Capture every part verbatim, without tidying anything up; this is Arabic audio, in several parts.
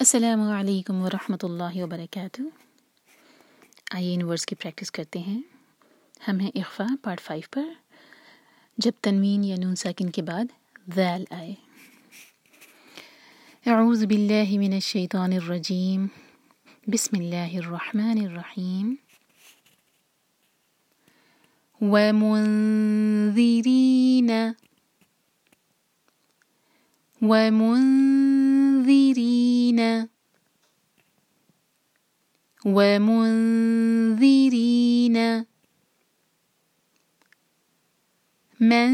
अस्सलामु अलैकुम वरहमतुल्लाहि वबरकातुह। आइए इन वर्ड्स की प्रैक्टिस करते हैं। हम हैं इख्फा पार्ट फाइव पर, जब तनवीन या नून साकिन के बाद ज़ैल आए। अऊज़ु बिल्लाहि मिनश शैतानिर रजीम, बिस्मिल्लाहिर रहमानिर रहीम। वमुन्ज़िरीना वमुन्ज़िरीना वमुन्ज़िरीना मन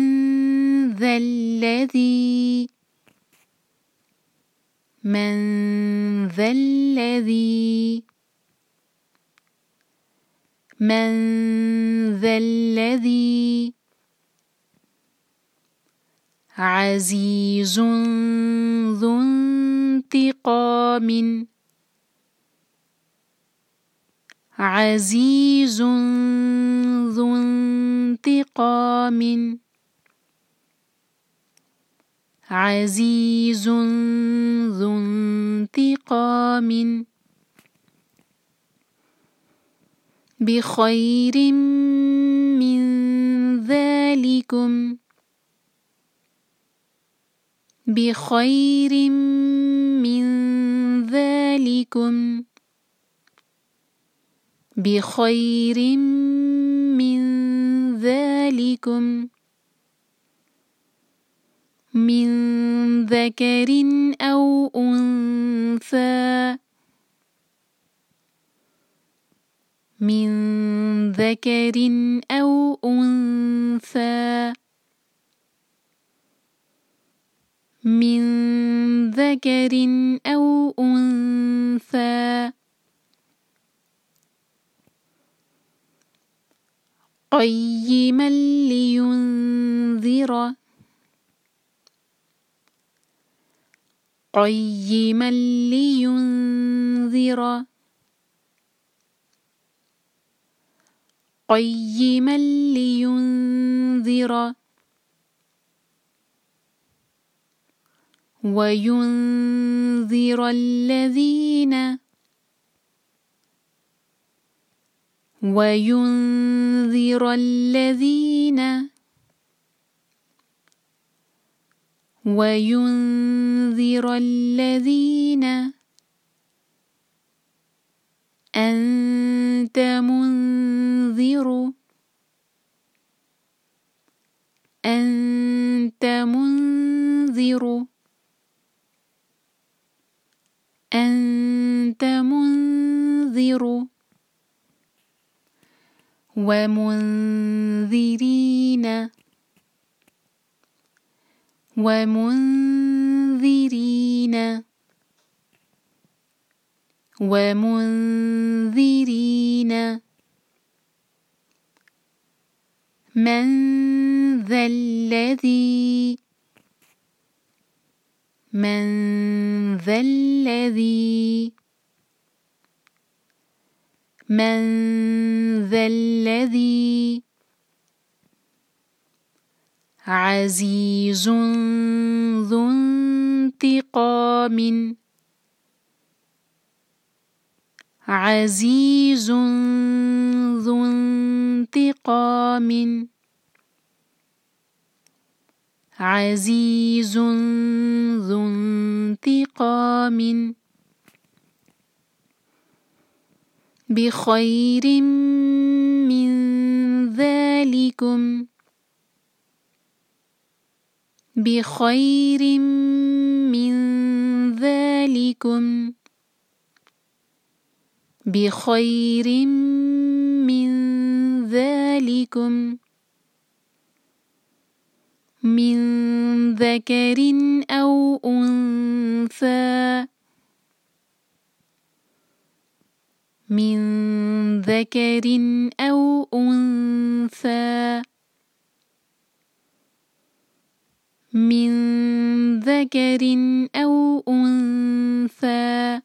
ज़ल्लज़ी मन ज़ल्लज़ी من ذا الذي عزيز ذو انتقام عزيز ذو انتقام عزيز ذو انتقام بخير من ذلكم بخير من ذلكم بخير من ذلكم من ذكر أو أنثى من ذكر أو أنثى من ذكر أو أنثى قيما لينذر قيما لينذر قيما لينذر وينذر الذين وينذر الذين وينذر الذين أنت منذر أنت منذر أنت منذر ومنذرين ومنذرين ومنذرين من ذا الذي من ذا الذي من ذا الذي عزيز ذو انتقام عزيز ذو انتقام عزيز ذو انتقام بخير من ذلكم بخير من ذلكم بخير من ذلكم من ذكر أو أنثى من ذكر أو أنثى من ذكر أو أنثى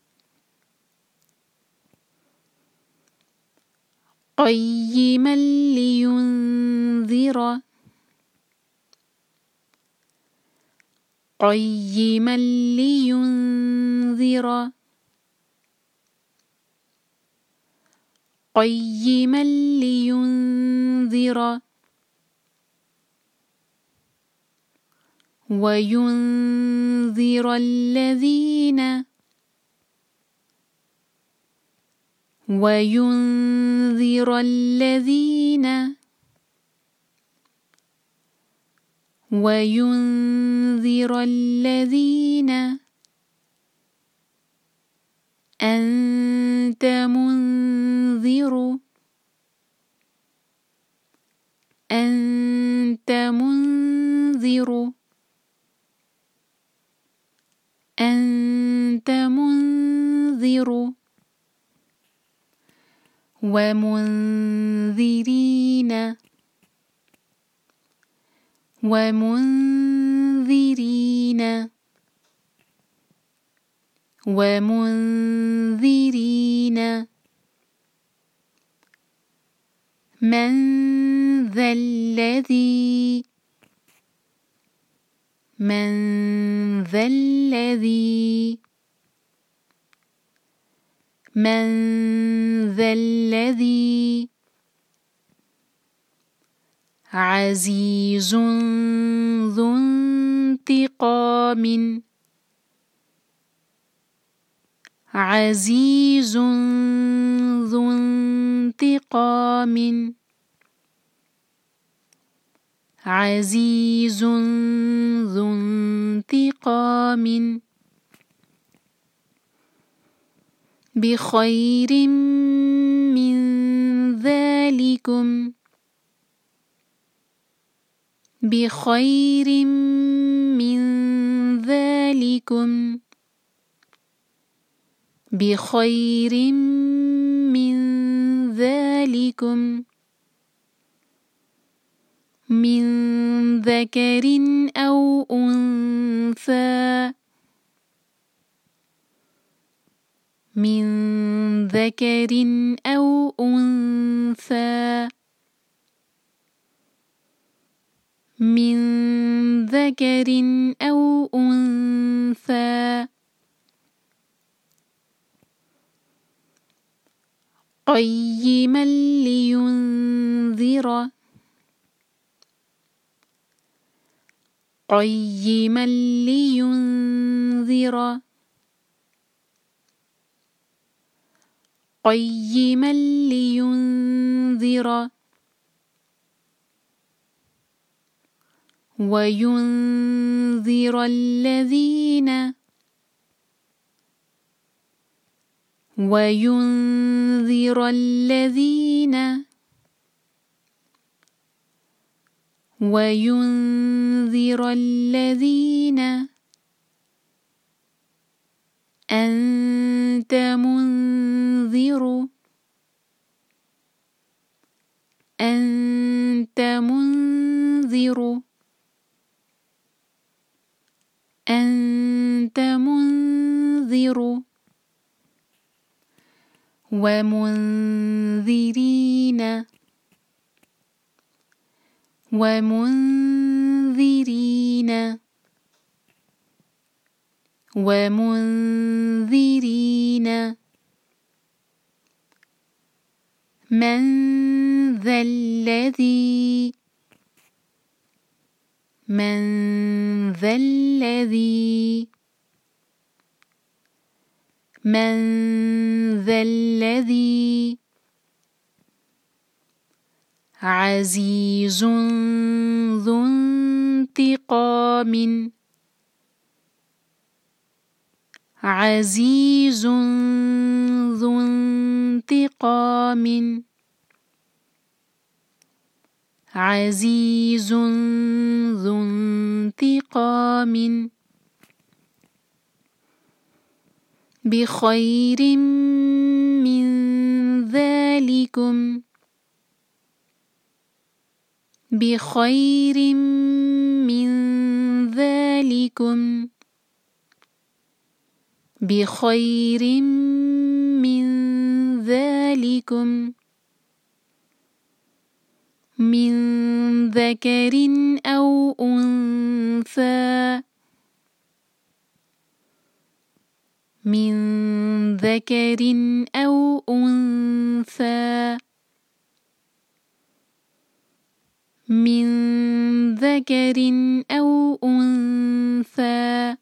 قيما لينذر قيما لينذر لينذر قيما لينذر وينذر الذين وينذر الذين وينذر الذين أنت منذر أنت منذر أنت منذر ومنذرين ومنذرين ومنذرين من ذا الذي من ذا الذي من ذا الذي عزيز ذو انتقام عزيز ذو انتقام عزيز ذو انتقام بخير من ذلكم بخير من ذلكم بخير من ذلكم من ذكر أو أنثى من ذكر أو أنثى من ذكر أو أنثى قيما لينذر قيما لينذر قيما لينذر وينذر الذين وينذر الذين وينذر الذين أنت منذر أنت منذر أنت منذر ومنذرين ومنذرين ومنذرين من ذا الذي من ذا الذي من ذا الذي عزيز ذو انتقام عزيز ذو انتقام عزيز ذو انتقام بخير من ذلكم بخير من ذلكم بخير من ذلكم من ذكر أو أنثى من ذكر أو أنثى من ذكر أو أنثى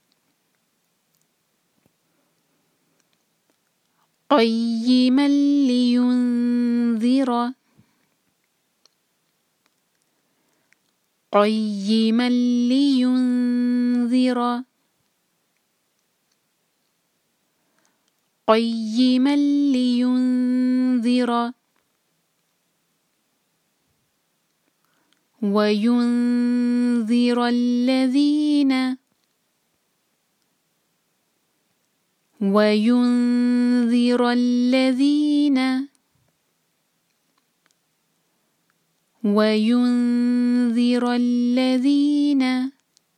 قيما لينذر قيما لينذر قيما لينذر وينذر الذين وينذر الذين وينذر الذين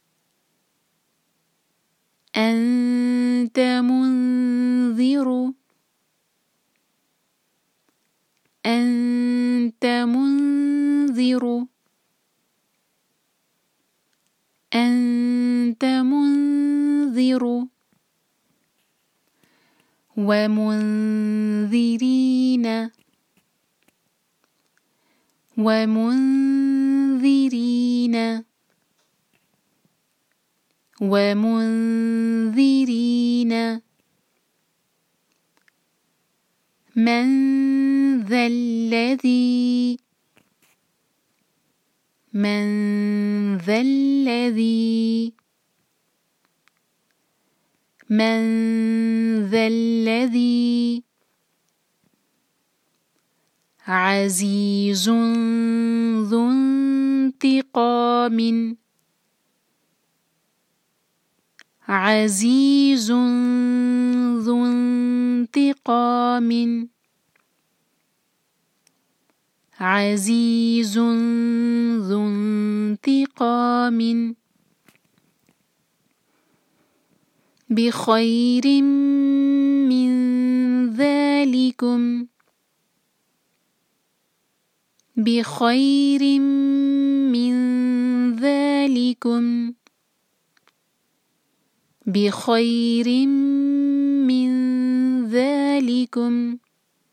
أنت منذر أنت منذر أنت منذر ومنذرين ومنذرين ومنذرين من ذا الذي من ذا الذي من ذا الذي عزيز ذو انتقام عزيز ذو انتقام عزيز ذو انتقام بخير من ذلكم بخير من ذلكم بخير من ذلكم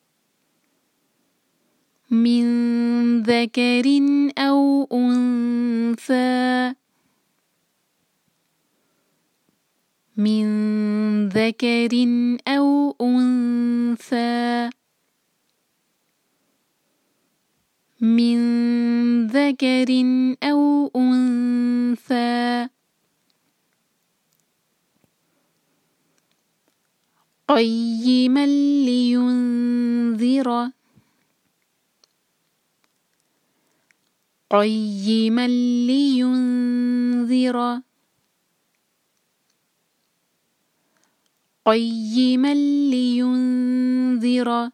من ذكر أو أنثى من ذكر أو أنثى من ذكر أو أنثى قيما لينذر قيما لينذر قيما لينذر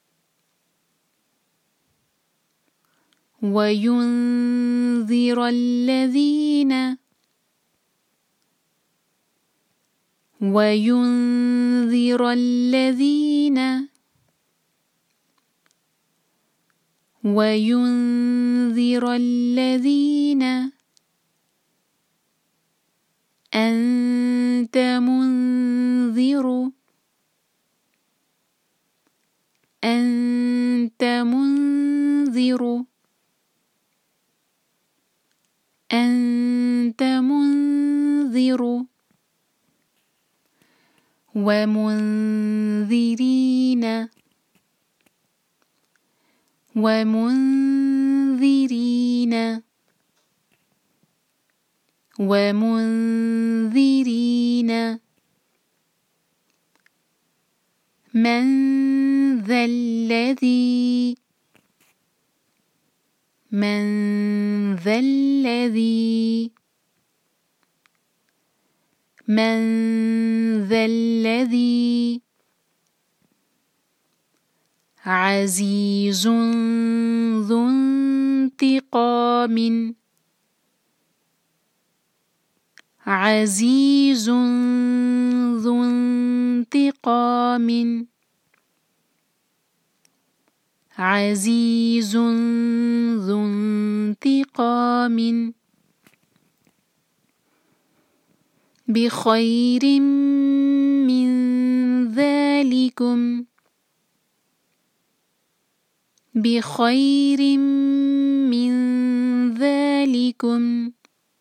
وينذر الذين وينذر الذين وينذر الذين أنت منذر أنت منذر أنت منذر ومنذرين ومنذرين ومنذرين من ذا الذي من ذا الذي من ذا الذي عزيز ذو انتقام عزيز ذو انتقام عزيز ذو انتقام بخير من ذلكم بخير من ذلكم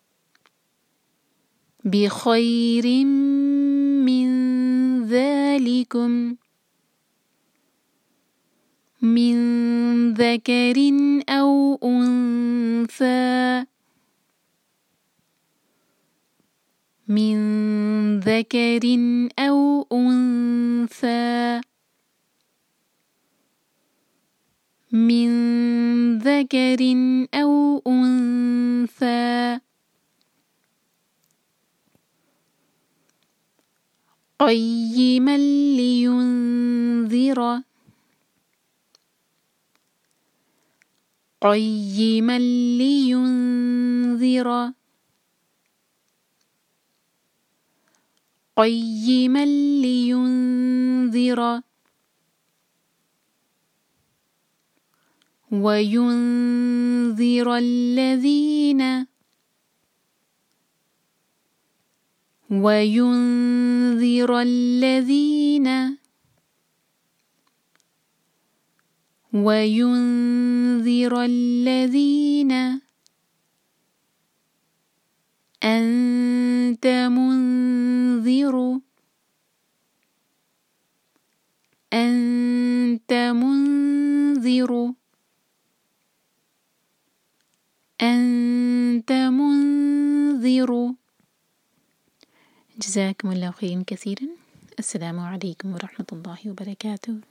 بخير من ذلكم من ذكر أو أنثى من ذكر أو أنثى من ذكر أو أنثى قيما لينذر قيما لينذر قيما لينذر وينذر الذين وينذر الذين وينذر الذين أنت منذر أنت منذر أنت منذر. جزاكم الله خيرا كثيرا. السلام عليكم ورحمة الله وبركاته.